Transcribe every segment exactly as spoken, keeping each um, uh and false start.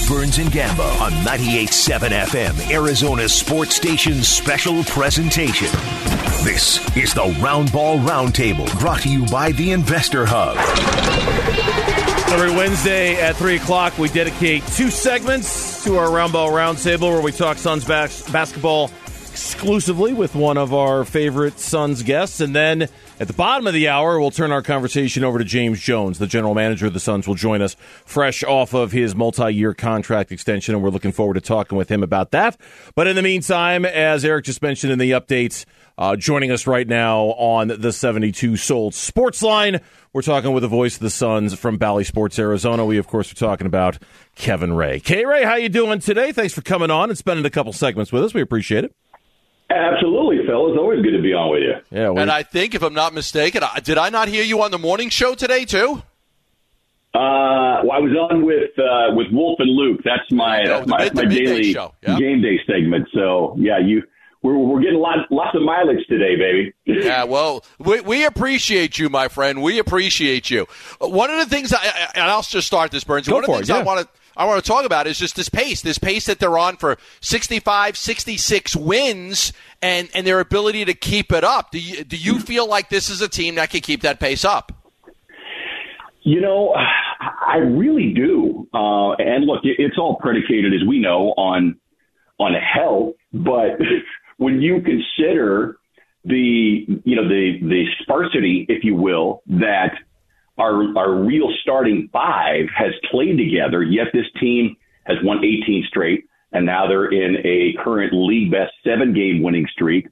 Burns and Gambo on ninety-eight point seven F M, Arizona Sports Station's special presentation. This is the Roundball Roundtable, brought to you by the Investor Hub. Every Wednesday at three o'clock, we dedicate two segments to our Roundball Roundtable, where we talk Suns bas- basketball exclusively with one of our favorite Suns guests. And then at the bottom of the hour, we'll turn our conversation over to James Jones. The general manager of the Suns will join us fresh off of his multi-year contract extension, and we're looking forward to talking with him about that. But in the meantime, as Eric just mentioned in the updates, uh, joining us right now on the seventy-two Sold Sports Line, we're talking with the voice of the Suns from Bally Sports, Arizona. We, of course, are talking about Kevin Ray. K-Ray, how you doing today? Thanks for coming on and spending a couple segments with us. We appreciate it. Absolutely, Phil. It's always good to be on with you. Yeah, and I think, if I'm not mistaken, did I not hear you on the morning show today, too? Uh, well, I was on with uh, with Wolf and Luke. That's my oh, that's my, mid, my daily yeah. game day segment. So, yeah, you we're we're getting lots lots of mileage today, baby. Yeah, well, we, we appreciate you, my friend. We appreciate you. One of the things, I, and I'll just start this, Burns. Go One of the for things it, yeah. I want to I want to talk about is just this pace, this pace that they're on for sixty-five, sixty-six wins, and, and their ability to keep it up. Do you, do you feel like this is a team that can keep that pace up? You know, I really do. Uh, and look, it's all predicated, as we know, on on health. But when you consider the you know the the sparsity, if you will, that Our our real starting five has played together, yet this team has won eighteen straight, and now they're in a current league best seven-game winning streak.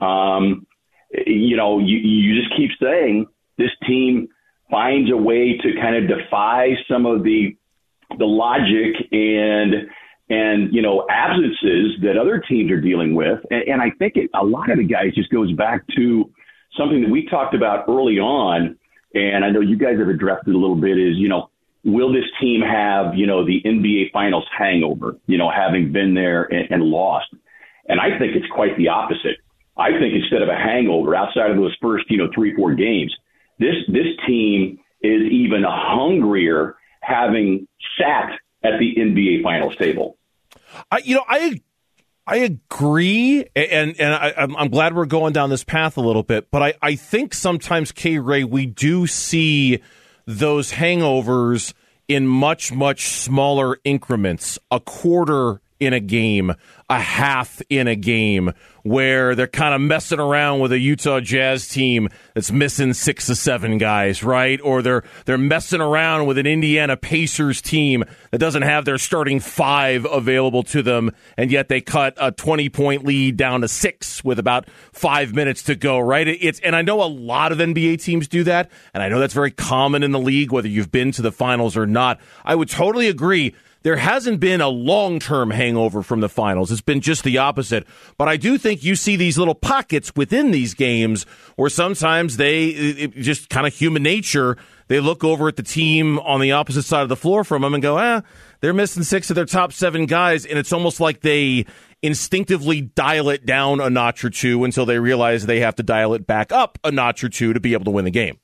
Um, you know, you, you just keep saying this team finds a way to kind of defy some of the the logic and and you know absences that other teams are dealing with, and, and I think it, a lot of the guys just goes back to something that we talked about early on. And I know you guys have addressed it a little bit, is, you know, will this team have, you know, the N B A Finals hangover, you know, having been there and, and lost? And I think it's quite the opposite. I think instead of a hangover, outside of those first, you know, three, four games, this this team is even hungrier, having sat at the N B A Finals table. I, you know, I I agree, and and I, I'm glad we're going down this path a little bit, but I, I think sometimes, K-Ray, we do see those hangovers in much, much smaller increments, a quarter in a game, a half in a game, where they're kind of messing around with a Utah Jazz team that's missing six or seven guys, right? Or they're they're messing around with an Indiana Pacers team that doesn't have their starting five available to them, and yet they cut a twenty-point lead down to six with about five minutes to go, right? It's and I know a lot of N B A teams do that, and I know that's very common in the league, whether you've been to the finals or not. I would totally agree. There hasn't been a long-term hangover from the finals. It's been just the opposite. But I do think you see these little pockets within these games where sometimes they, it, just kind of human nature, they look over at the team on the opposite side of the floor from them and go, ah, they're missing six of their top seven guys. And it's almost like they instinctively dial it down a notch or two until they realize they have to dial it back up a notch or two to be able to win the game.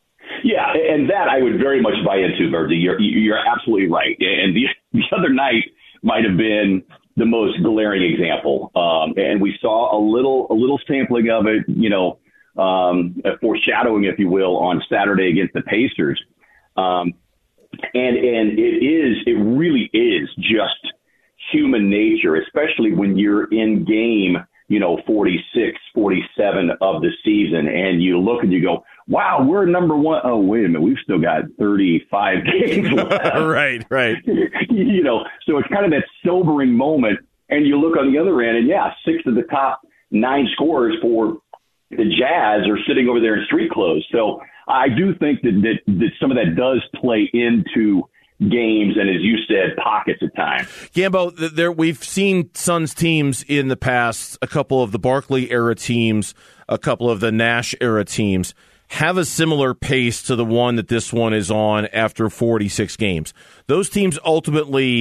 Yeah, and that I would very much buy into, Verdi. You're, you're absolutely right. And the, the other night might have been the most glaring example. Um, and we saw a little a little sampling of it, you know, um, a foreshadowing, if you will, on Saturday against the Pacers. Um, and and it is, it really is just human nature, especially when you're in game, you know, forty-six, forty-seven of the season, and you look and you go, wow, we're number one. Oh, wait a minute. We've still got thirty-five games left. Right, right. You know, so it's kind of that sobering moment. And you look on the other end, and yeah, six of the top nine scorers for the Jazz are sitting over there in street clothes. So I do think that, that, that some of that does play into games and, as you said, pockets of time. Gambo, there we've seen Suns teams in the past, a couple of the Barkley era teams, a couple of the Nash era teams, have a similar pace to the one that this one is on after forty-six games. Those teams ultimately,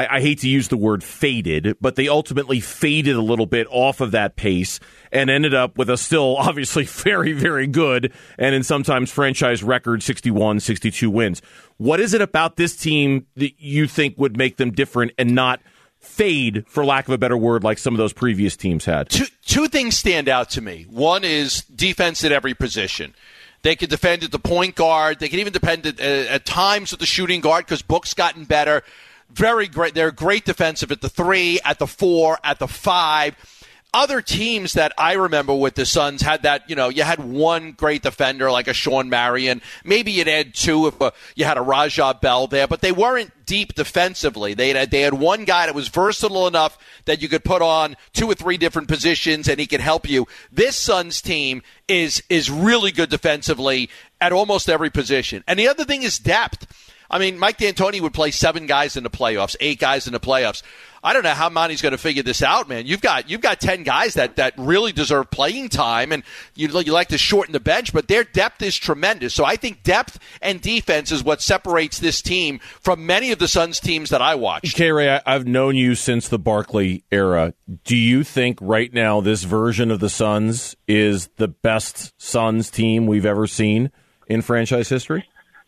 I, I hate to use the word faded, but they ultimately faded a little bit off of that pace and ended up with a still obviously very, very good and in sometimes franchise record sixty-one, sixty-two wins. What is it about this team that you think would make them different and not fade, for lack of a better word, like some of those previous teams had? Two, two things stand out to me. One is defense at every position. They can defend at the point guard. They can even defend at, at times at the shooting guard because Book's gotten better. Very great. They're great defensive at the three, at the four, at the five. Other teams that I remember with the Suns had that, you know, you had one great defender like a Sean Marion. Maybe you'd add two if uh, you had a Rajah Bell there, but they weren't deep defensively. They had, they had one guy that was versatile enough that you could put on two or three different positions and he could help you. This Suns team is is really good defensively at almost every position. And the other thing is depth. I mean, Mike D'Antoni would play seven guys in the playoffs, eight guys in the playoffs. I don't know how Monty's going to figure this out, man. You've got you've got ten guys that, that really deserve playing time, and you you like to shorten the bench, but their depth is tremendous. So I think depth and defense is what separates this team from many of the Suns teams that I watched. K-Ray, I've known you since the Barkley era. Do you think right now this version of the Suns is the best Suns team we've ever seen in franchise history?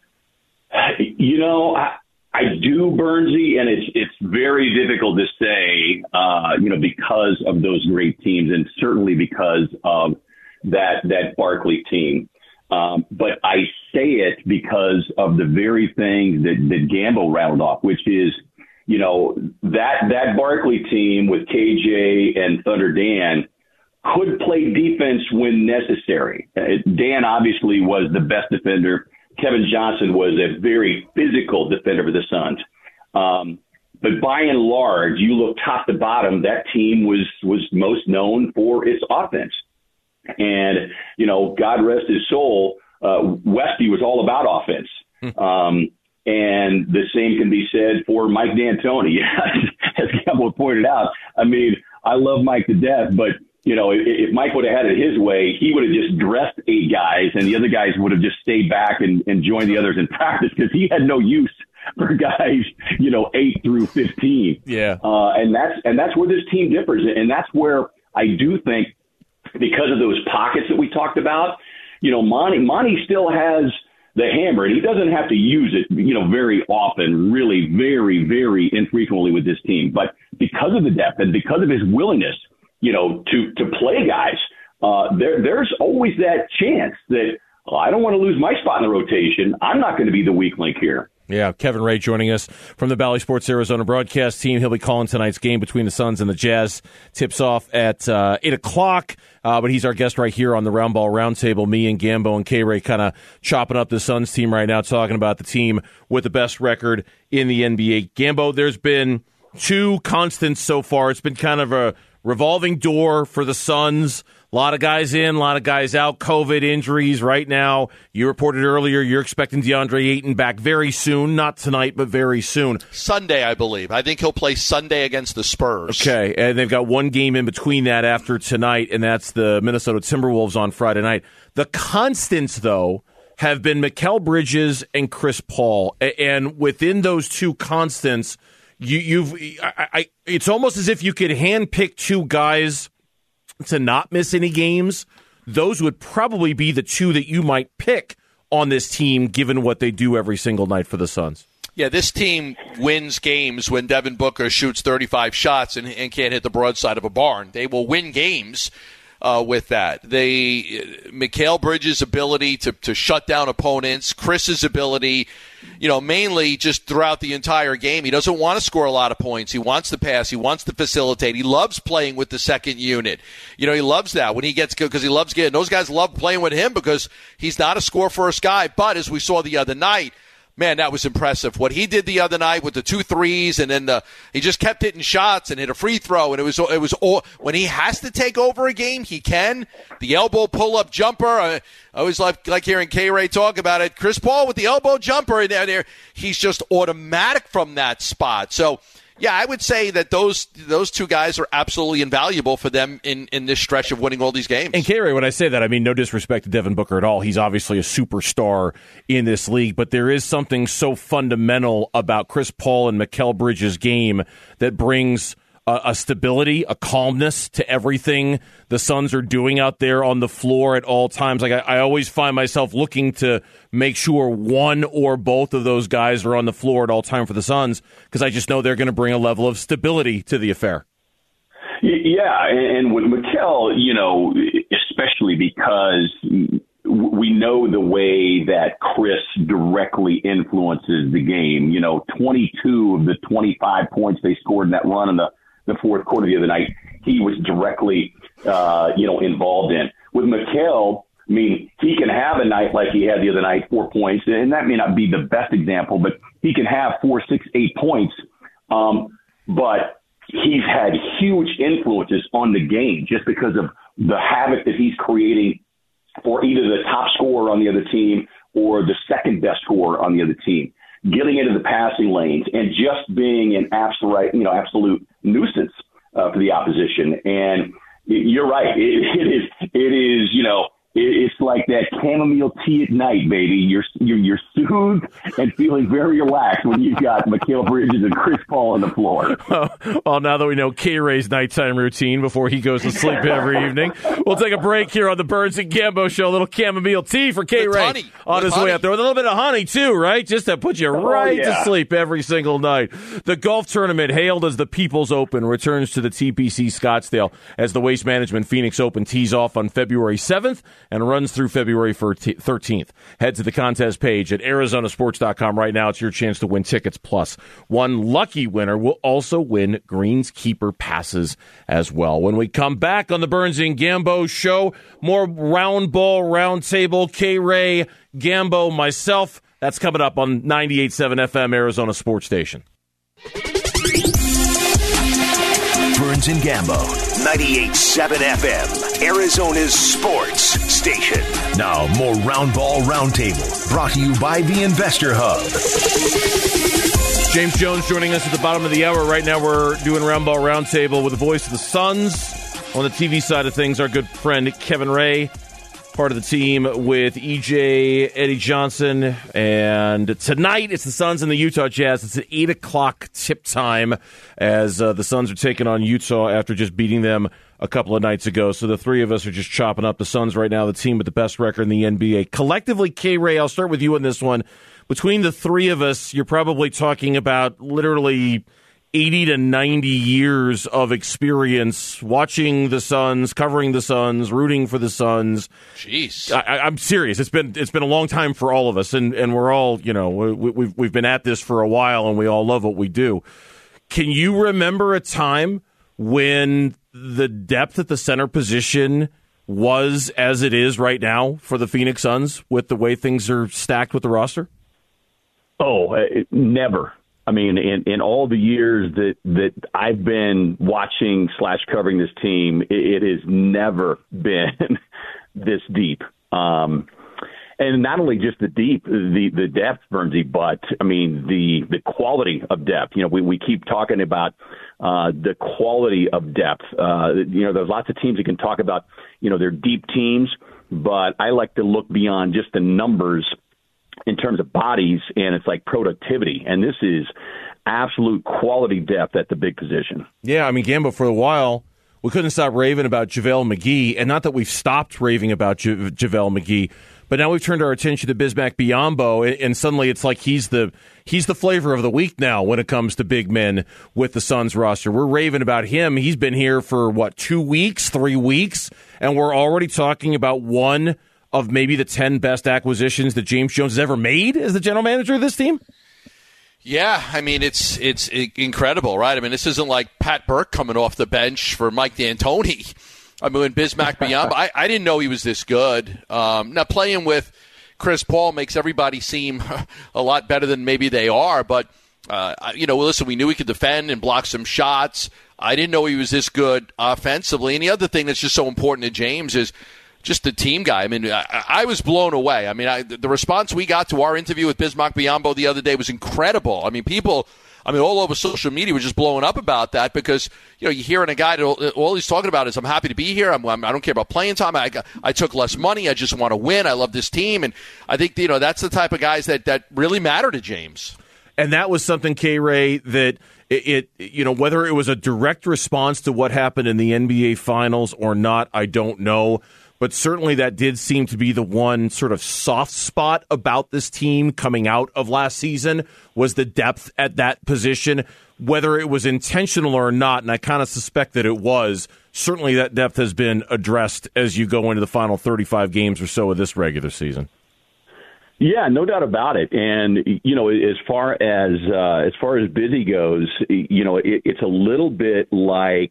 You know, I, I do, Bernsey, and it's it's very difficult to say, uh, you know, because of those great teams, and certainly because of that that Barkley team. Um, but I say it because of the very thing that, that Gambo rattled off, which is, you know, that that Barkley team with K J and Thunder Dan could play defense when necessary. Uh, Dan obviously was the best defender. Kevin Johnson was a very physical defender for the Suns. Um, but by and large, you look top to bottom, that team was, was most known for its offense. And, you know, God rest his soul, uh, Westy was all about offense. Um, and the same can be said for Mike D'Antoni. As Campbell pointed out, I mean, I love Mike to death, but you know, if, if Mike would have had it his way, he would have just dressed eight guys, and the other guys would have just stayed back and, and joined the others in practice because he had no use for guys, you know, eight through fifteen. Yeah, uh, and that's and that's where this team differs, and that's where I do think, because of those pockets that we talked about, you know, Monty Monty still has the hammer, and he doesn't have to use it, you know, very often, really, very, very infrequently with this team, but because of the depth and because of his willingness, you know, to, to play guys, uh, there, there's always that chance that oh, I don't want to lose my spot in the rotation. I'm not going to be the weak link here. Yeah, Kevin Ray joining us from the Bally Sports Arizona broadcast team. He'll be calling tonight's game between the Suns and the Jazz. Tips off at uh, eight o'clock, uh, but he's our guest right here on the Round Ball Roundtable. Me and Gambo and K-Ray kind of chopping up the Suns team right now, talking about the team with the best record in the N B A. Gambo, there's been two constants so far. It's been kind of a revolving door for the Suns. A lot of guys in, a lot of guys out. COVID injuries right now. You reported earlier you're expecting DeAndre Ayton back very soon. Not tonight, but very soon. Sunday, I believe. I think he'll play Sunday against the Spurs. Okay, and they've got one game in between that after tonight, and that's the Minnesota Timberwolves on Friday night. The constants, though, have been Mikal Bridges and Chris Paul. And within those two constants, You, you've, I, I, it's almost as if you could handpick two guys to not miss any games. Those would probably be the two that you might pick on this team, given what they do every single night for the Suns. Yeah, this team wins games when Devin Booker shoots thirty-five shots and, and can't hit the broadside of a barn. They will win games uh, with that. They, Mikal Bridges' ability to, to shut down opponents, Chris's ability, you know, mainly just throughout the entire game. He doesn't want to score a lot of points. He wants to pass. He wants to facilitate. He loves playing with the second unit. You know, he loves that when he gets good because he loves getting. Those guys love playing with him because he's not a score-first guy. But as we saw the other night, man, that was impressive. What he did the other night with the two threes, and then the, he just kept hitting shots and hit a free throw. And it was it was all, when he has to take over a game, he can. The elbow pull-up jumper. I, I always like, like hearing K-Ray talk about it. Chris Paul with the elbow jumper, and there, he's just automatic from that spot. So Yeah, I would say that those those two guys are absolutely invaluable for them in, in this stretch of winning all these games. And K-Ray, when I say that, I mean no disrespect to Devin Booker at all. He's obviously a superstar in this league, but there is something so fundamental about Chris Paul and Mikal Bridges' game that brings a, a stability, a calmness to everything the Suns are doing out there on the floor at all times. Like I, I always find myself looking to make sure one or both of those guys are on the floor at all time for the Suns, because I just know they're going to bring a level of stability to the affair. Yeah, and with Mikal, you know, especially because we know the way that Chris directly influences the game. You know, twenty-two of the twenty-five points they scored in that run in the, the fourth quarter the other night, he was directly, uh, you know, involved in. With Mikal, I mean, he can have a night like he had the other night, four points, and that may not be the best example, but he can have four, six, eight points. Um, but he's had huge influences on the game just because of the havoc that he's creating for either the top scorer on the other team or the second best scorer on the other team, getting into the passing lanes and just being an absolute, you know, absolute nuisance uh, for the opposition. And you're right. It, it is, it is, you know, it's like that chamomile tea at night, baby. You're, you're you're soothed and feeling very relaxed when you've got Mikal Bridges and Chris Paul on the floor. Well, now that we know K-Ray's nighttime routine before he goes to sleep every evening, we'll take a break here on the Burns and Gambo Show. A little chamomile tea for K-Ray on his honey. way out there. With a little bit of honey, too, right? Just to put you right oh, yeah. to sleep every single night. The golf tournament, hailed as the People's Open, returns to the T P C Scottsdale as the Waste Management Phoenix Open tees off on February seventh and runs through February thirteenth. Head to the contest page at Arizona Sports dot com right now. It's your chance to win tickets. Plus, one lucky winner will also win Greenskeeper passes as well. When we come back on the Burns and Gambo Show, more round ball, round table, K-Ray, Gambo, myself. That's coming up on ninety-eight point seven F M, Arizona Sports Station. Burns and Gambo, ninety-eight point seven F M, Arizona's sports station. Now, more Round Ball Roundtable, brought to you by the Investor Hub. James Jones joining us at the bottom of the hour. Right now we're doing Round Ball Roundtable with the voice of the Suns. On the T V side of things, our good friend Kevin Ray, part of the team with E J, Eddie Johnson. And tonight, it's the Suns and the Utah Jazz. It's at eight o'clock tip time as uh, the Suns are taking on Utah after just beating them a couple of nights ago. So the three of us are just chopping up the Suns right now, the team with the best record in the N B A. Collectively, K-Ray, I'll start with you on this one. Between the three of us, you're probably talking about literally eighty to ninety years of experience watching the Suns, covering the Suns, rooting for the Suns. Jeez, I, I'm serious. It's been it's been a long time for all of us, and, and we're all, you know, we, we've we've been at this for a while, and we all love what we do. Can you remember a time when the depth at the center position was as it is right now for the Phoenix Suns with the way things are stacked with the roster? Oh, it, never. I mean, in, in all the years that, that I've been watching slash covering this team, it, it has never been this deep. Um, and not only just the deep, the, the depth, Bernsey, but, I mean, the, the quality of depth. You know, we, we keep talking about uh, the quality of depth. Uh, you know, there's lots of teams that can talk about, you know, their deep teams, but I like to look beyond just the numbers in terms of bodies, and it's like productivity. And this is absolute quality depth at the big position. Yeah, I mean, Gambo, for a while, we couldn't stop raving about JaVale McGee, and not that we've stopped raving about J- JaVale McGee, but now we've turned our attention to Bismack Biyombo, and, and suddenly it's like he's the he's the flavor of the week now when it comes to big men with the Suns roster. We're raving about him. He's been here for, what, two weeks, three weeks, and we're already talking about one of maybe the ten best acquisitions that James Jones has ever made as the general manager of this team? Yeah, I mean, it's it's incredible, right? I mean, this isn't like Pat Burke coming off the bench for Mike D'Antoni. I mean, Bismack Biyombo, I, I didn't know he was this good. Um, now, playing with Chris Paul makes everybody seem a lot better than maybe they are, but, uh, you know, listen, we knew he could defend and block some shots. I didn't know he was this good offensively. And the other thing that's just so important to James is just the team guy. I mean, I, I was blown away. I mean, I, the response we got to our interview with Bismack Biyombo the other day was incredible. I mean, people I mean, all over social media was just blowing up about that because, you know, you're hearing a guy that all, all he's talking about is, I'm happy to be here. I'm, I'm, I don't care about playing time. I, I took less money. I just want to win. I love this team. And I think, you know, that's the type of guys that, that really matter to James. And that was something, K-Ray, that it, it, you know, whether it was a direct response to what happened in the N B A Finals or not, I don't know. But certainly that did seem to be the one sort of soft spot about this team coming out of last season was the depth at that position, whether it was intentional or not, and I kind of suspect that it was. Certainly that depth has been addressed as you go into the final thirty-five games or so of this regular season. Yeah, no doubt about it. And, you know, as far as uh, as far as Busy goes, you know, it, it's a little bit like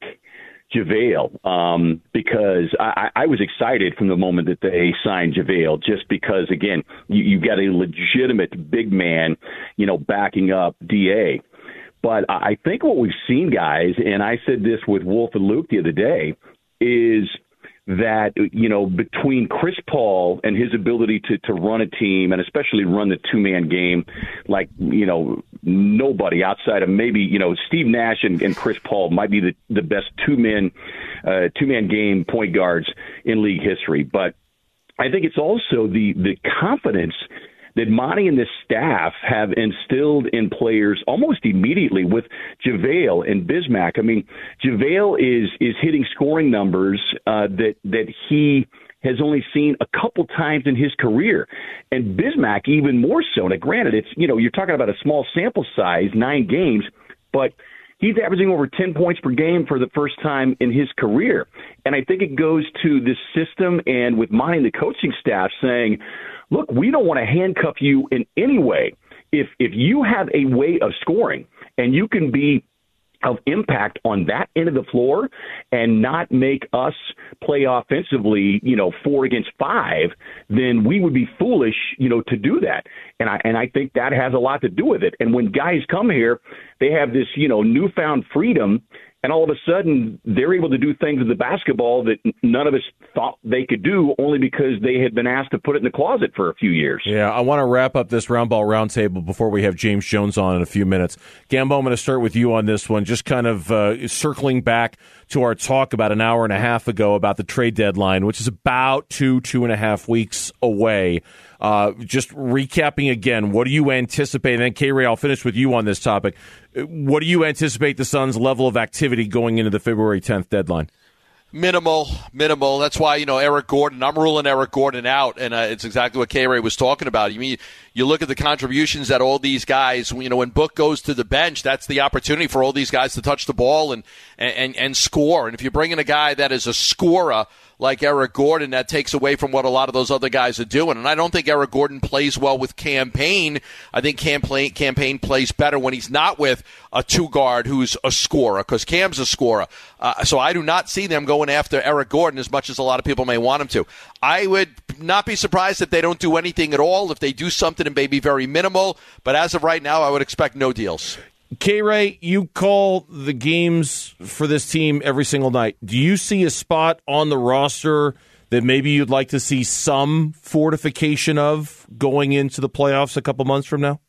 JaVale, um, because I, I was excited from the moment that they signed JaVale, just because, again, you, you got a legitimate big man, you know, backing up D A. But I think what we've seen, guys, and I said this with Wolf and Luke the other day, is that, you know, between Chris Paul and his ability to, to run a team and especially run the two-man game like, you know, nobody outside of maybe, you know, Steve Nash and, and Chris Paul might be the, the best two-man, uh, two-man game point guards in league history. But I think it's also the, the confidence that Monty and this staff have instilled in players almost immediately with JaVale and Bismack. I mean, JaVale is is hitting scoring numbers uh, that that he has only seen a couple times in his career, and Bismack even more so. Now, granted, it's you know you're talking about a small sample size, nine games, but he's averaging over ten points per game for the first time in his career. And I think it goes to this system and with Monty and the coaching staff saying, look, we don't want to handcuff you in any way. If if you have a way of scoring and you can be of impact on that end of the floor and not make us play offensively, you know, four against five, then we would be foolish, you know, to do that. And I and I think that has a lot to do with it. And when guys come here, they have this, you know, newfound freedom, and all of a sudden they're able to do things with the basketball that none of us thought they could do only because they had been asked to put it in the closet for a few years. Yeah, I want to wrap up this round ball roundtable before we have James Jones on in a few minutes. Gambo, I'm going to start with you on this one, just kind of uh, circling back to our talk about an hour and a half ago about the trade deadline, which is about two, two and a half weeks away. Uh, just recapping again, what do you anticipate? And then, K-Ray, I'll finish with you on this topic. What do you anticipate the Suns' level of activity going into the February tenth deadline? Minimal, minimal. That's why, you know, Eric Gordon, I'm ruling Eric Gordon out, and uh, it's exactly what K-Ray was talking about. You mean, you look at the contributions that all these guys, you know, when Book goes to the bench, that's the opportunity for all these guys to touch the ball and, and, and score. And if you bring in a guy that is a scorer like Eric Gordon, that takes away from what a lot of those other guys are doing. And I don't think Eric Gordon plays well with Cam Payne. I think Cam Payne plays better when he's not with a two-guard who's a scorer, because Cam's a scorer. Uh, so I do not see them going after Eric Gordon as much as a lot of people may want him to. I would not be surprised if they don't do anything at all. If they do something, it may be very minimal. But as of right now, I would expect no deals. K-Ray, you call the games for this team every single night. Do you see a spot on the roster that maybe you'd like to see some fortification of going into the playoffs a couple months from now?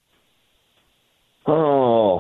Oh,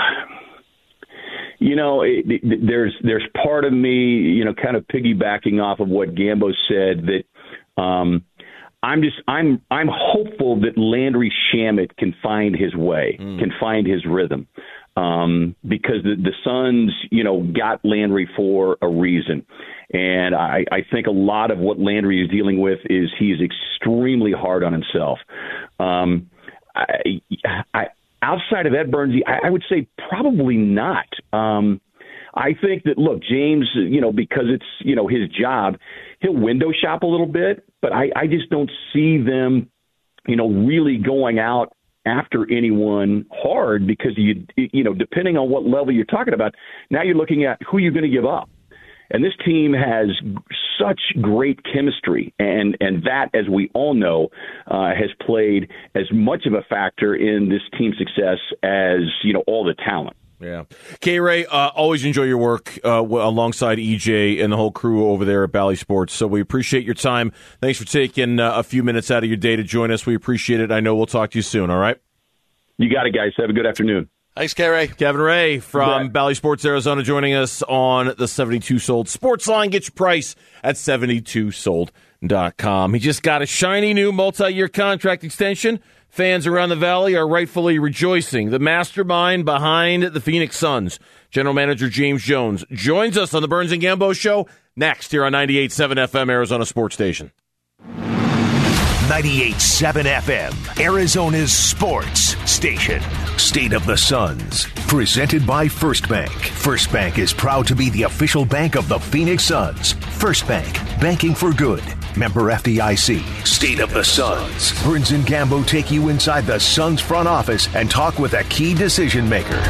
you know, it, it, there's there's part of me, you know, kind of piggybacking off of what Gambo said that um, I'm just I'm I'm hopeful that Landry Shamet can find his way, mm. can find his rhythm. Um, because the, the Suns, you know, got Landry for a reason. And I, I think a lot of what Landry is dealing with is he's extremely hard on himself. Um, I, I, outside of Ed Burns, I, I would say probably not. Um, I think that, look, James, you know, because it's, you know, his job, he'll window shop a little bit, but I, I just don't see them, you know, really going out after anyone hard, because you you know, depending on what level you're talking about, now you're looking at who you're going to give up. And this team has such great chemistry, and and that, as we all know, uh, has played as much of a factor in this team's success as, you know, all the talent. Yeah. K-Ray, uh, always enjoy your work uh, alongside E J and the whole crew over there at Bally Sports. So we appreciate your time. Thanks for taking uh, a few minutes out of your day to join us. We appreciate it. I know we'll talk to you soon, all right? You got it, guys. Have a good afternoon. Thanks, K-Ray. Kevin Ray from Right. Bally Sports Arizona joining us on the seventy-two sold Sports Line. Get your price at seventy-two sold dot com. He just got a shiny new multi-year contract extension. Fans around the Valley are rightfully rejoicing. The mastermind behind the Phoenix Suns, General Manager James Jones, joins us on the Burns and Gambo Show next here on ninety-eight point seven F M, Arizona Sports Station. ninety-eight point seven F M, Arizona's sports station. State of the Suns, presented by First Bank. First Bank is proud to be the official bank of the Phoenix Suns. First Bank, banking for good. Member F D I C. State of the Suns. Burns and Gambo take you inside the Suns front office and talk with a key decision maker.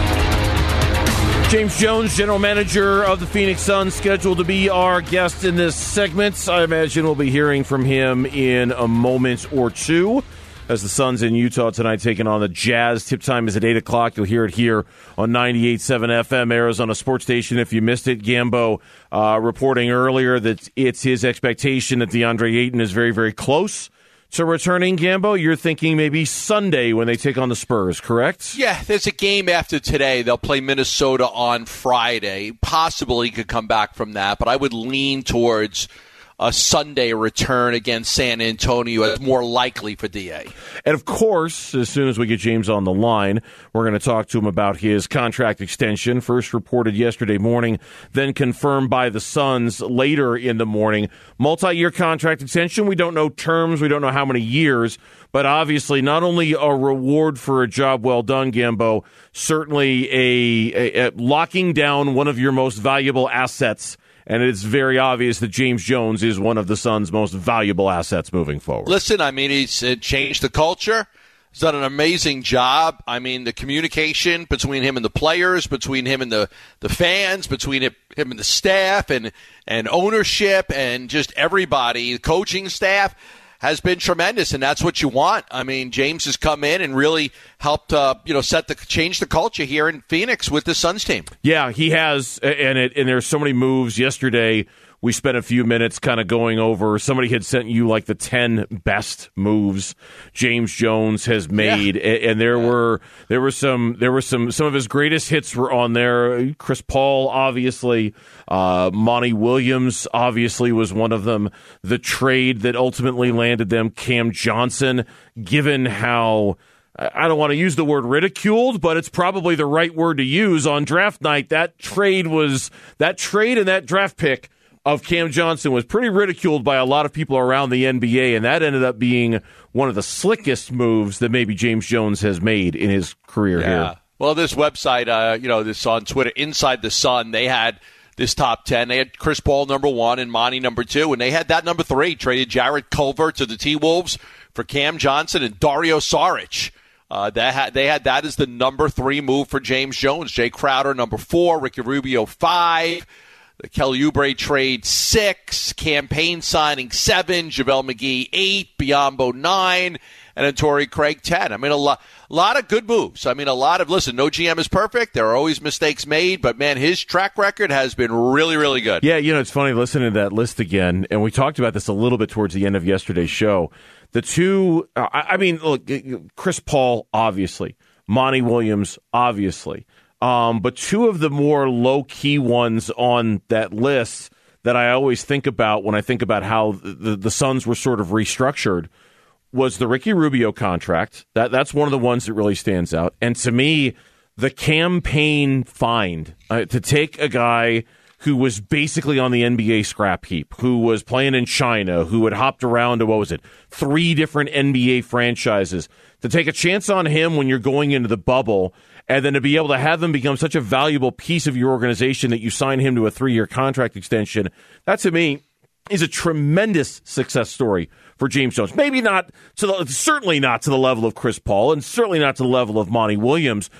James Jones, General Manager of the Phoenix Suns, scheduled to be our guest in this segment. I imagine we'll be hearing from him in a moment or two as the Suns in Utah tonight taking on the Jazz. Tip time is at eight o'clock. You'll hear it here on ninety-eight point seven F M, Arizona Sports Station. If you missed it, Gambo uh, reporting earlier that it's his expectation that DeAndre Ayton is very, very close to returning. Gambo, you're thinking maybe Sunday when they take on the Spurs, correct? Yeah, there's a game after today. They'll play Minnesota on Friday. Possibly he could come back from that, but I would lean towards a Sunday return against San Antonio as more likely for D A. And, of course, as soon as we get James on the line, we're going to talk to him about his contract extension, first reported yesterday morning, then confirmed by the Suns later in the morning. Multi-year contract extension. We don't know terms. We don't know how many years. But obviously not only a reward for a job well done, Gambo, certainly a, a, a locking down one of your most valuable assets. And it's very obvious that James Jones is one of the Suns' most valuable assets moving forward. Listen, I mean, he's uh, changed the culture. He's done an amazing job. I mean, the communication between him and the players, between him and the, the fans, between him, him and the staff and, and ownership and just everybody, the coaching staff, has been tremendous, and that's what you want. I mean, James has come in and really helped, uh, you know, set the change the culture here in Phoenix with the Suns team. Yeah, he has, and it and there's so many moves. Yesterday, we spent a few minutes kind of going over. Somebody had sent you like the ten best moves James Jones has made, yeah. and, and there yeah. were there were some there were some some of his greatest hits were on there. Chris Paul, obviously, uh, Monty Williams, obviously was one of them. The trade that ultimately landed them, Cam Johnson. Given how I don't want to use the word ridiculed, but it's probably the right word to use on draft night. That trade was that trade and that draft pick of Cam Johnson was pretty ridiculed by a lot of people around the N B A, and that ended up being one of the slickest moves that maybe James Jones has made in his career yeah. here. Well, this website, uh, you know, this on Twitter, Inside the Sun, they had this top ten. They had Chris Paul number one and Monty number two, and they had that number three, traded Jarrett Culver to the T-Wolves for Cam Johnson and Dario Saric. Uh, that had, they had that as the number three move for James Jones. Jay Crowder number four, Ricky Rubio five. The Kelly Oubre trade, six. Campaign signing, seven. JaVale McGee, eight. Biyombo, nine. And then Torrey Craig, ten. I mean, a lot, a lot of good moves. I mean, a lot of, listen, no G M is perfect. There are always mistakes made. But, man, his track record has been really, really good. Yeah, you know, it's funny listening to that list again. And we talked about this a little bit towards the end of yesterday's show. The two, uh, I mean, look, Chris Paul, obviously. Monty Williams, obviously. Um, but two of the more low-key ones on that list that I always think about when I think about how the, the Suns were sort of restructured was the Ricky Rubio contract. That That's one of the ones that really stands out. And to me, the campaign find uh, to take a guy who was basically on the N B A scrap heap, who was playing in China, who had hopped around to, what was it, three different N B A franchises, to take a chance on him when you're going into the bubble, and then to be able to have him become such a valuable piece of your organization that you sign him to a three-year contract extension, that to me is a tremendous success story for James Jones. Maybe not to the, certainly not to the level of Chris Paul, and certainly not to the level of Monty Williams,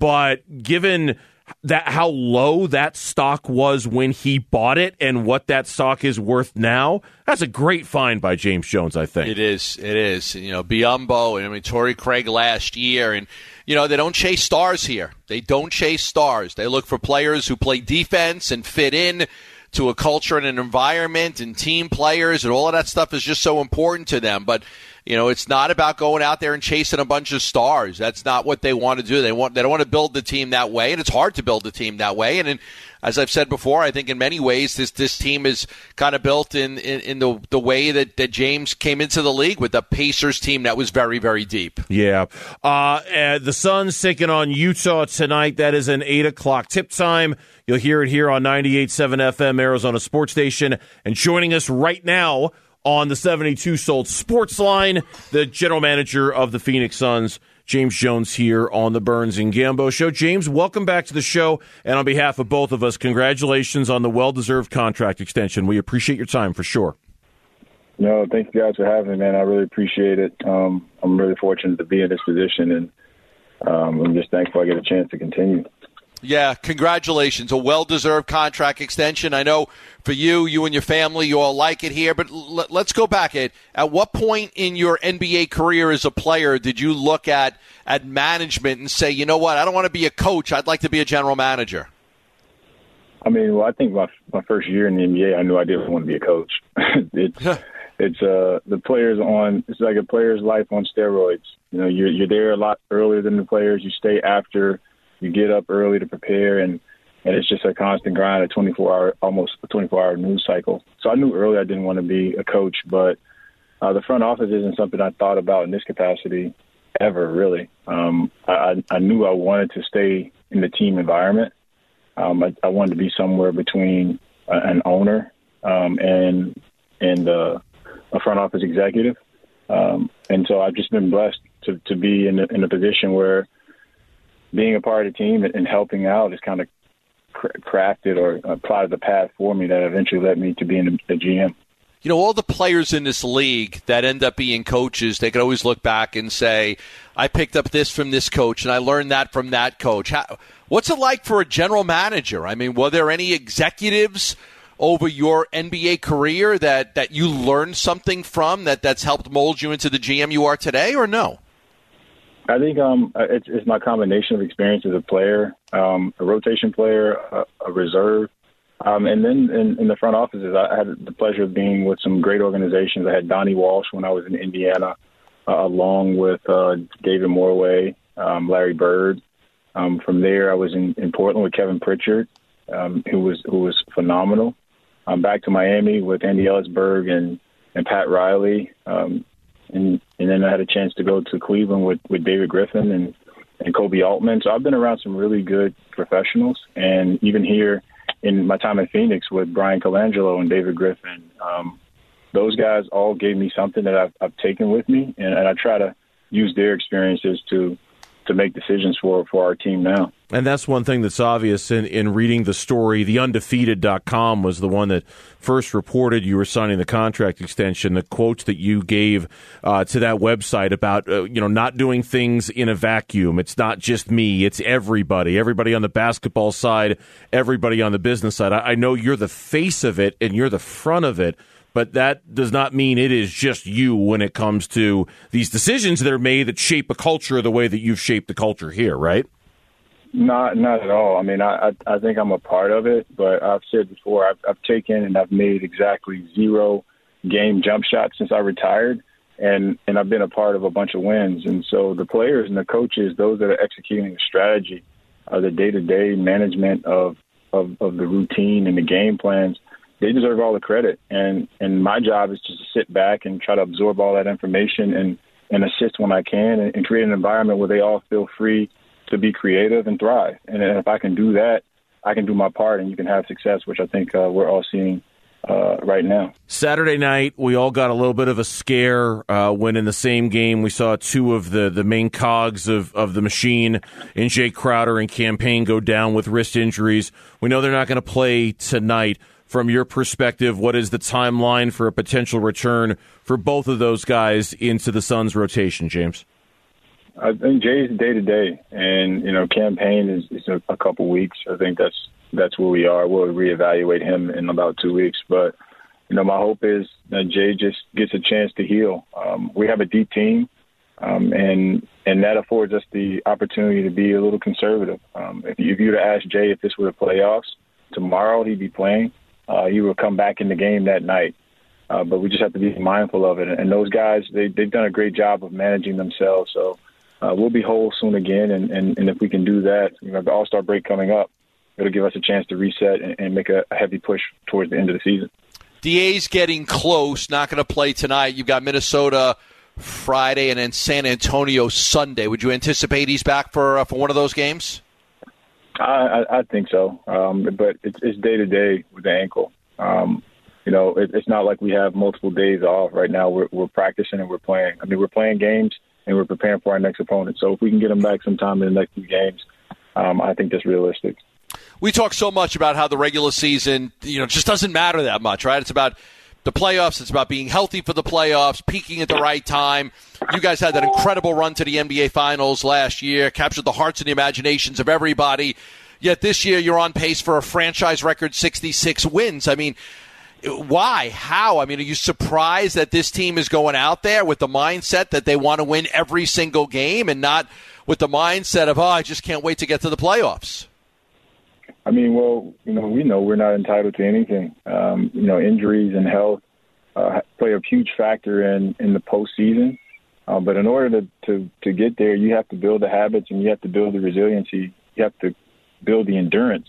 but given that how low that stock was when he bought it and what that stock is worth now, that's a great find by James Jones, I think. It is. It is. You know, Biyombo and I mean Torrey Craig last year, and you know, they don't chase stars here. They don't chase stars. They look for players who play defense and fit in to a culture and an environment, and team players and all of that stuff is just so important to them. But You know, it's not about going out there and chasing a bunch of stars. That's not what they want to do. They want they don't want to build the team that way, and it's hard to build the team that way. And in, as I've said before, I think in many ways this this team is kind of built in, in, in the the way that, that James came into the league with a Pacers team that was very, very deep. Yeah. Uh, and the Suns taking on Utah tonight. That is an eight o'clock tip time. You'll hear it here on ninety-eight point seven F M, Arizona Sports Station. And joining us right now on the seventy-two Sold Sports Line, the general manager of the Phoenix Suns, James Jones, here on the Burns and Gambo Show. James, welcome back to the show. And on behalf of both of us, congratulations on the well-deserved contract extension. We appreciate your time for sure. No, thank you guys for having me, man. I really appreciate it. Um, I'm really fortunate to be in this position, and um, I'm just thankful I get a chance to continue. Yeah, congratulations. A well-deserved contract extension. I know for you, you and your family, you all like it here, but l- let's go back. At, at what point in your N B A career as a player did you look at, at management and say, you know what, I don't want to be a coach, I'd like to be a general manager? I mean, well, I think my my first year in the N B A, I knew I didn't want to be a coach. it's it's uh, the players on, it's like a player's life on steroids. You know, you're, you're there a lot earlier than the players. You stay after. You get up early to prepare, and, and it's just a constant grind, a twenty-four hour, almost a twenty-four hour news cycle. So I knew early I didn't want to be a coach, but uh, the front office isn't something I thought about in this capacity ever, really. Um, I, I knew I wanted to stay in the team environment. Um, I, I wanted to be somewhere between uh, an owner um, and and uh, a front office executive. Um, and so I've just been blessed to, to be in a, in a position where being a part of the team and helping out has kind of crafted or plotted the path for me that eventually led me to being a G M. You know, all the players in this league that end up being coaches, they can always look back and say, I picked up this from this coach and I learned that from that coach. How, what's it like for a general manager? I mean, were there any executives over your N B A career that, that you learned something from that, that's helped mold you into the G M you are today, or no? I think um, it's, it's my combination of experience as a player, um, a rotation player, a, a reserve, um, and then in, in the front offices, I had the pleasure of being with some great organizations. I had Donnie Walsh when I was in Indiana, uh, along with uh, David Morway, um, Larry Bird. Um, from there, I was in, in Portland with Kevin Pritchard, um, who was who was phenomenal. Um, back to Miami with Andy Ellisberg and, and Pat Riley. Um, And, and then I had a chance to go to Cleveland with, with David Griffin and, and Kobe Altman. So I've been around some really good professionals. And even here in my time in Phoenix with Brian Colangelo and David Griffin, um, those guys all gave me something that I've, I've taken with me. And, and I try to use their experiences to to make decisions for, for our team now. And that's one thing that's obvious in, in reading the story. The undefeated dot com was the one that first reported you were signing the contract extension. The quotes that you gave uh, to that website about uh, you know not doing things in a vacuum. It's not just me. It's everybody. Everybody on the basketball side, everybody on the business side. I, I know you're the face of it and you're the front of it, but that does not mean it is just you when it comes to these decisions that are made that shape a culture the way that you've shaped the culture here, right? Not not at all. I mean, I, I I think I'm a part of it, but I've said before, I've, I've taken and I've made exactly zero game jump shots since I retired, and, and I've been a part of a bunch of wins. And so the players and the coaches, those that are executing the strategy, uh, the day-to-day management of, of, of the routine and the game plans, they deserve all the credit. And, and my job is just to sit back and try to absorb all that information and, and assist when I can and, and create an environment where they all feel free to be creative and thrive. And if I can do that, I can do my part and you can have success, which I think uh, we're all seeing uh, right now. Saturday night, we all got a little bit of a scare uh, when in the same game we saw two of the, the main cogs of, of the machine in Jay Crowder and Cam Payne go down with wrist injuries. We know they're not going to play tonight. From your perspective, what is the timeline for a potential return for both of those guys into the Suns rotation, James? I think Jay's day to day, and you know, Cam Payne is, is a, a couple weeks. I think that's that's where we are. We'll reevaluate him in about two weeks. But you know, my hope is that Jay just gets a chance to heal. Um, we have a deep team, um, and and that affords us the opportunity to be a little conservative. Um, if you, if you were to ask Jay if this were the playoffs tomorrow, he'd be playing. Uh, he will come back in the game that night. uh, but we just have to be mindful of it. And those guys, they, they've done a great job of managing themselves. So uh, we'll be whole soon again, and, and, and if we can do that, you know, the All-Star break coming up, it'll give us a chance to reset and, and make a, a heavy push towards the end of the season. D A's getting close, not going to play tonight. You've got Minnesota Friday and then San Antonio Sunday. Would you anticipate he's back for uh, for one of those games? I, I, I think so, um, but it's, it's day-to-day with the ankle. Um, you know, it, it's not like we have multiple days off. Right now we're, we're practicing and we're playing. I mean, we're playing games and we're preparing for our next opponent. So if we can get him back sometime in the next few games, um, I think that's realistic. We talk so much about how the regular season, you know, just doesn't matter that much, right? It's about the playoffs. It's about being healthy for the playoffs, peaking at the right time. You guys had that incredible run to the N B A Finals last year, captured the hearts and the imaginations of everybody. Yet this year you're on pace for a franchise record sixty-six wins. I mean, why? How? I mean, are you surprised that this team is going out there with the mindset that they want to win every single game and not with the mindset of, oh, I just can't wait to get to the playoffs? I mean, well, you know, we know we're not entitled to anything. Um, you know, injuries and health uh, play a huge factor in, in the postseason. Uh, but in order to, to, to get there, you have to build the habits and you have to build the resiliency. You have to build the endurance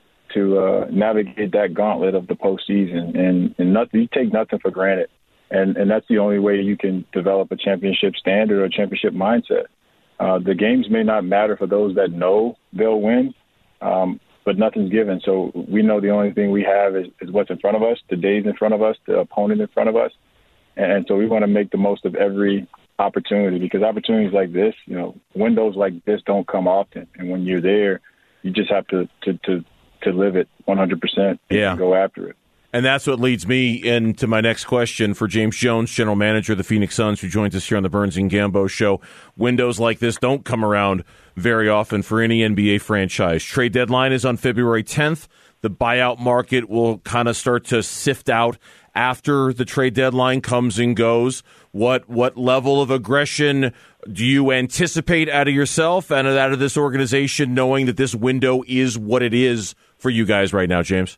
to uh, navigate that gauntlet of the postseason. And, and nothing, you take nothing for granted. And, and that's the only way you can develop a championship standard or a championship mindset. Uh, the games may not matter for those that know they'll win, um, but nothing's given. So we know the only thing we have is, is what's in front of us, the days in front of us, the opponent in front of us. And so we want to make the most of every opportunity, because opportunities like this, you know, windows like this don't come often. And when you're there, you just have to, to, to, to live it one hundred percent and yeah. go after it. And that's what leads me into my next question for James Jones, general manager of the Phoenix Suns, who joins us here on the Burns and Gambo show. Windows like this don't come around very often for any N B A franchise. Trade deadline is on February tenth. The buyout market will kind of start to sift out after the trade deadline comes and goes. What what level of aggression do you anticipate out of yourself and out of this organization, knowing that this window is what it is for you guys right now, James?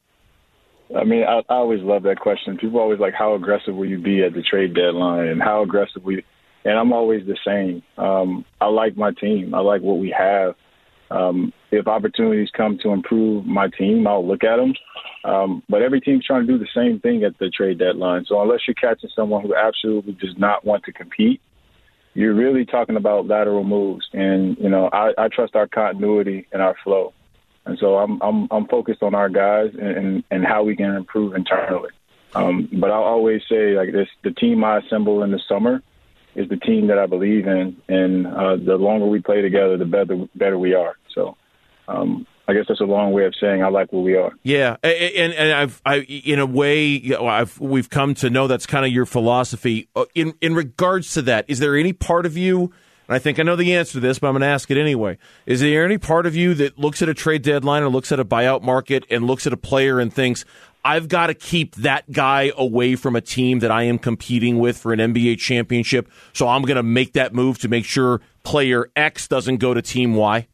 I mean, I, I always love that question. People always like, how aggressive will you be at the trade deadline, and how aggressive we – and I'm always the same. Um, I like my team. I like what we have. Um, if opportunities come to improve my team, I'll look at them. Um, but every team's trying to do the same thing at the trade deadline. So unless you're catching someone who absolutely does not want to compete, you're really talking about lateral moves. And, you know, I, I trust our continuity and our flow. And so I'm I'm I'm focused on our guys and, and how we can improve internally. Um, but I'll always say, like this, the team I assemble in the summer is the team that I believe in. And uh, the longer we play together, the better better we are. So um, I guess that's a long way of saying I like where we are. Yeah, and and I've I in a way I've we've come to know that's kind of your philosophy. In in regards to that, is there any part of you? And I think I know the answer to this, but I'm going to ask it anyway. Is there any part of you that looks at a trade deadline or looks at a buyout market and looks at a player and thinks, I've got to keep that guy away from a team that I am competing with for an N B A championship, so I'm going to make that move to make sure player X doesn't go to team Y?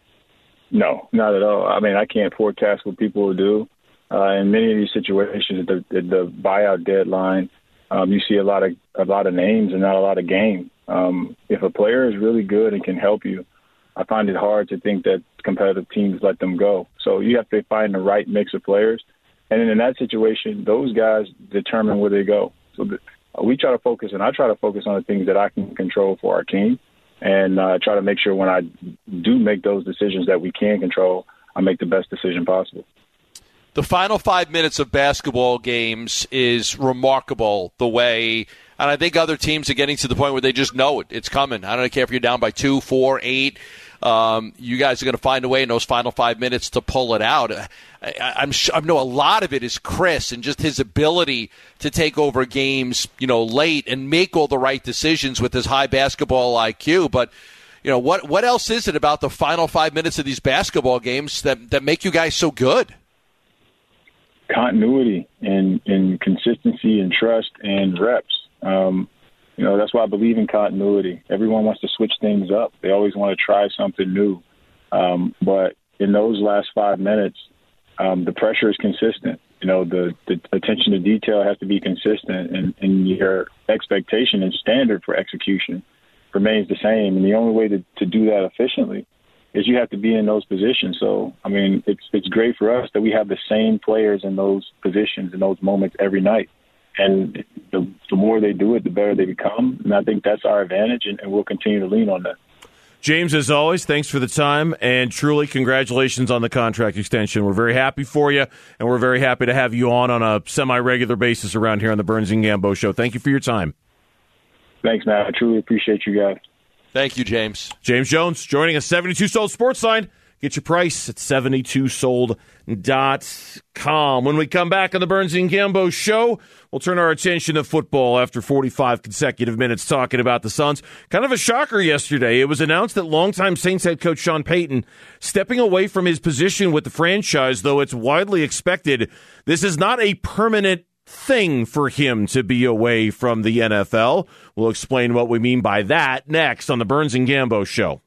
No, not at all. I mean, I can't forecast what people will do. Uh, in many of these situations, at the, at the buyout deadline, um, you see a lot of a lot of names and not a lot of game. Um, if a player is really good and can help you, I find it hard to think that competitive teams let them go. So you have to find the right mix of players. And then in that situation, those guys determine where they go. So the, we try to focus, and I try to focus on the things that I can control for our team, and uh, try to make sure when I do make those decisions that we can control, I make the best decision possible. The final five minutes of basketball games is remarkable the way – and I think other teams are getting to the point where they just know it. It's coming. I don't care if you're down by two, four, eight. Um, you guys are going to find a way in those final five minutes to pull it out. I, I'm sure, I know a lot of it is Chris and just his ability to take over games, you know, late and make all the right decisions with his high basketball I Q. But, you know, what what else is it about the final five minutes of these basketball games that, that make you guys so good? Continuity and, and consistency and trust and reps. Um, you know, that's why I believe in continuity. Everyone wants to switch things up. They always want to try something new. Um, but in those last five minutes, um, the pressure is consistent. you know, the, the attention to detail has to be consistent, and, and your expectation and standard for execution remains the same. And the only way to, to do that efficiently is you have to be in those positions. So, I mean, it's it's great for us that we have the same players in those positions in those moments every night. And the, the more they do it, the better they become. And I think that's our advantage, and, and we'll continue to lean on that. James, as always, thanks for the time, and truly congratulations on the contract extension. We're very happy for you, and we're very happy to have you on on a semi-regular basis around here on the Burns and Gambo Show. Thank you for your time. Thanks, man. I truly appreciate you guys. Thank you, James. James Jones joining us, seventy-two Sold Sports Line. Get your price at seventy-two sold dot com. When we come back on the Burns and Gambo Show, we'll turn our attention to football after forty-five consecutive minutes talking about the Suns. Kind of a shocker yesterday. It was announced that longtime Saints head coach Sean Payton stepping away from his position with the franchise, though it's widely expected this is not a permanent thing for him to be away from the N F L. We'll explain what we mean by that next on the Burns and Gambo Show.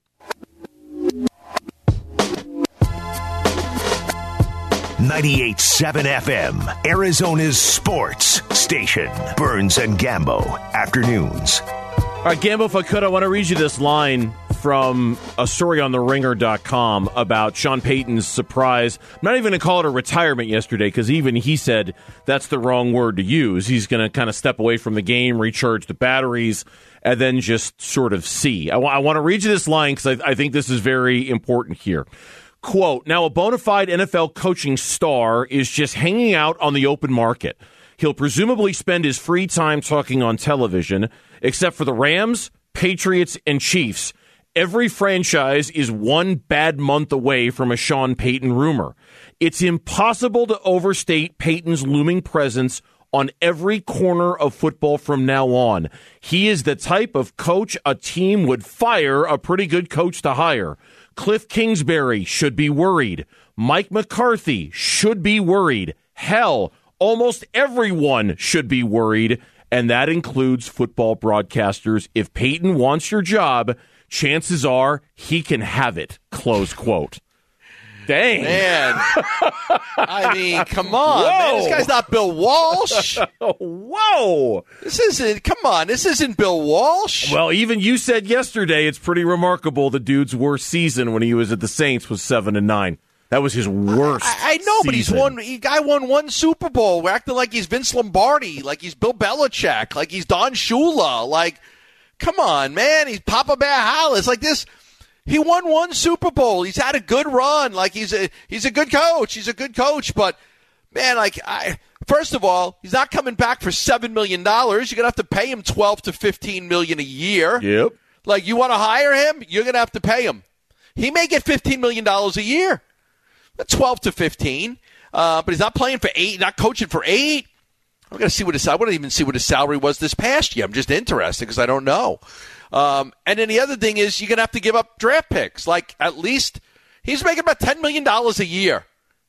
ninety-eight point seven F M, Arizona's sports station. Burns and Gambo, afternoons. All right, Gambo, if I could, I want to read you this line from a story on the ringer dot com about Sean Payton's surprise. I'm not even going to call it a retirement yesterday, because even he said that's the wrong word to use. He's going to kind of step away from the game, recharge the batteries, and then just sort of see. I, w- I want to read you this line because I-, I think this is very important here. Quote, now a bona fide N F L coaching star is just hanging out on the open market. He'll presumably spend his free time talking on television, except for the Rams, Patriots, and Chiefs. Every franchise is one bad month away from a Sean Payton rumor. It's impossible to overstate Payton's looming presence on every corner of football from now on. He is the type of coach a team would fire a pretty good coach to hire. Cliff Kingsbury should be worried. Mike McCarthy should be worried. Hell, almost everyone should be worried, and that includes football broadcasters. If Payton wants your job, chances are he can have it, close quote. Dang. Man. I mean, come on, man. This guy's not Bill Walsh. Whoa. This isn't, come on, this isn't Bill Walsh. Well, even you said yesterday it's pretty remarkable the dude's worst season when he was at the Saints was seven and nine. That was his worst I, I know, season. but he's won. He guy won one Super Bowl. We're acting like he's Vince Lombardi, like he's Bill Belichick, like he's Don Shula. Like, come on, man. He's Papa Bear Hollis. Like this. He won one Super Bowl. He's had a good run. Like he's a he's a good coach. He's a good coach. But man, like I first of all, he's not coming back for seven million dollars. You're gonna have to pay him twelve to fifteen million a year. Yep. Like you want to hire him, you're gonna have to pay him. He may get fifteen million dollars a year. Twelve to fifteen. Uh, but he's not playing for eight, not coaching for eight. I'm gonna see what his I want to even see what his salary was this past year. I'm just interested because I don't know. Um, and then the other thing is you're going to have to give up draft picks. Like, at least he's making about ten million dollars a year.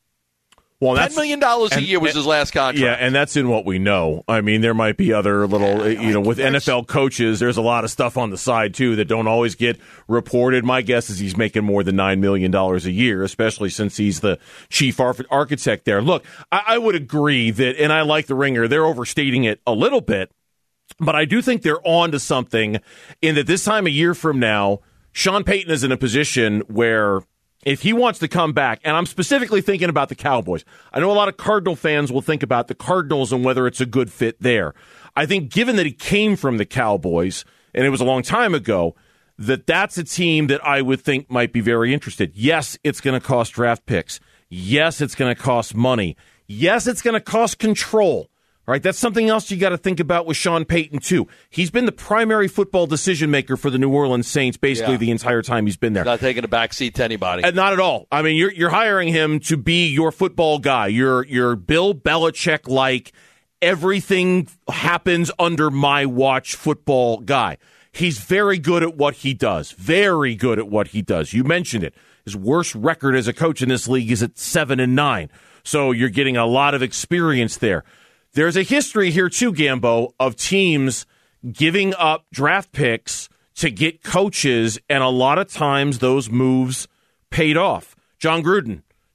Well, ten million dollars a year was and, his last contract. Yeah, and that's in what we know. I mean, there might be other little, yeah, you know, with N F L coaches, there's a lot of stuff on the side, too, that don't always get reported. My guess is he's making more than nine million dollars a year, especially since he's the chief architect there. Look, I, I would agree that, and I like the Ringer, they're overstating it a little bit. But I do think they're on to something in that this time a year from now, Sean Payton is in a position where if he wants to come back, and I'm specifically thinking about the Cowboys. I know a lot of Cardinal fans will think about the Cardinals and whether it's a good fit there. I think given that he came from the Cowboys, and it was a long time ago, that that's a team that I would think might be very interested. Yes, it's going to cost draft picks. Yes, it's going to cost money. Yes, it's going to cost control. All right, that's something else you got to think about with Sean Payton, too. He's been the primary football decision maker for the New Orleans Saints basically yeah. the entire time he's been there. Not taking a back seat to anybody. And not at all. I mean, you're you're hiring him to be your football guy. You're, you're Bill Belichick-like, everything happens under my watch football guy. He's very good at what he does. Very good at what he does. You mentioned it. His worst record as a coach in this league is at seven and nine. So you're getting a lot of experience there. There's a history here, too, Gambo, of teams giving up draft picks to get coaches, and a lot of times those moves paid off. John Gruden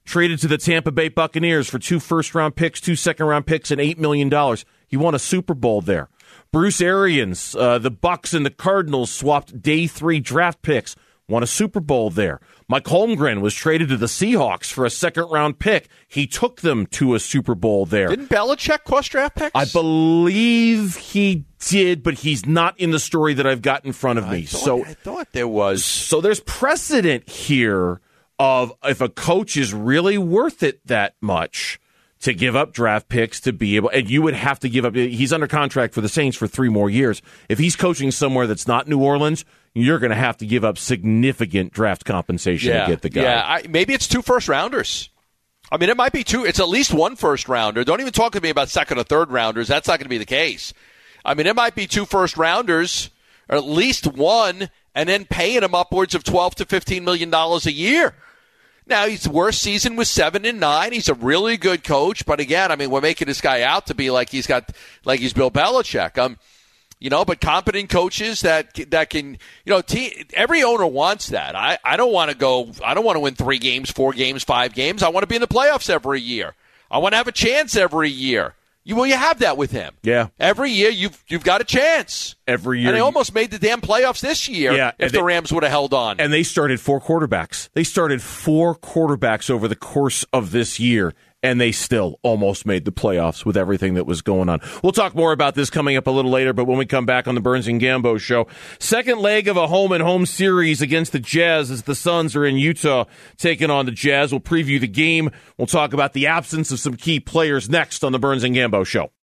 traded to the Tampa Bay Buccaneers for two first-round picks, two second-round picks, and eight million dollars. He won a Super Bowl there. Bruce Arians, uh, the Bucs and the Cardinals swapped day three draft picks, won a Super Bowl there. Mike Holmgren was traded to the Seahawks for a second-round pick. He took them to a Super Bowl there. Didn't Belichick cost draft picks? I believe he did, but he's not in the story that I've got in front of me. I thought, so I thought there was. So there's precedent here of if a coach is really worth it that much to give up draft picks to be able, and you would have to give up, he's under contract for the Saints for three more years. If he's coaching somewhere that's not New Orleans, you're going to have to give up significant draft compensation yeah, to get the guy. Yeah, I, maybe it's two first rounders. I mean, it might be two. It's at least one first rounder. Don't even talk to me about second or third rounders. That's not going to be the case. I mean, it might be two first rounders, or at least one, and then paying him upwards of twelve to fifteen million dollars a year. Now, his worst season was seven and nine. He's a really good coach, but again, I mean, we're making this guy out to be like he's got, like he's Bill Belichick. Um, you know, but competent coaches that that can, you know, te- every owner wants that. I, I don't want to go. I don't want to win three games, four games, five games. I want to be in the playoffs every year. I want to have a chance every year. You well, you have that with him. Yeah. Every year you've you've got a chance. Every year. And they almost made the damn playoffs this year yeah, if they, the Rams would have held on. And they started four quarterbacks. They started four quarterbacks over the course of this year, and they still almost made the playoffs with everything that was going on. We'll talk more about this coming up a little later, but when we come back on the Burns and Gambo show, second leg of a home-and-home series against the Jazz as the Suns are in Utah taking on the Jazz. We'll preview the game. We'll talk about the absence of some key players next on the Burns and Gambo show.